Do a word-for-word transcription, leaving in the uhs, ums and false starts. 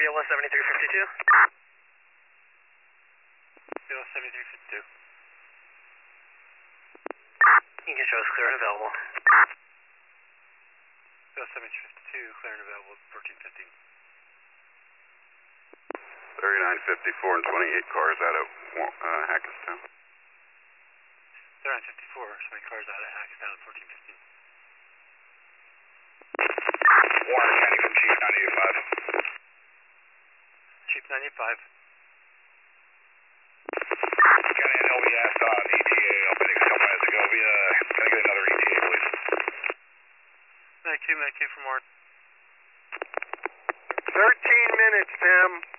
B L S seventy-three fifty-two. B L S seventy-three fifty-two. You can show us clear and available. B L S seventy-three fifty-two, clear and available, fourteen fifteen. thirty-nine fifty-four and twenty-eight cars out of uh, Hackettstown. thirty-nine fifty-four, twenty cars out of Hackettstown, fourteen fifteen. Warren County from Chief nine eighty-five. Chief nine eighty-five. County N L, we asked on E T A, I think a couple minutes ago. We, uh, can I get another E T A, please? Med two, Med two from Warren. thirteen minutes, Tim.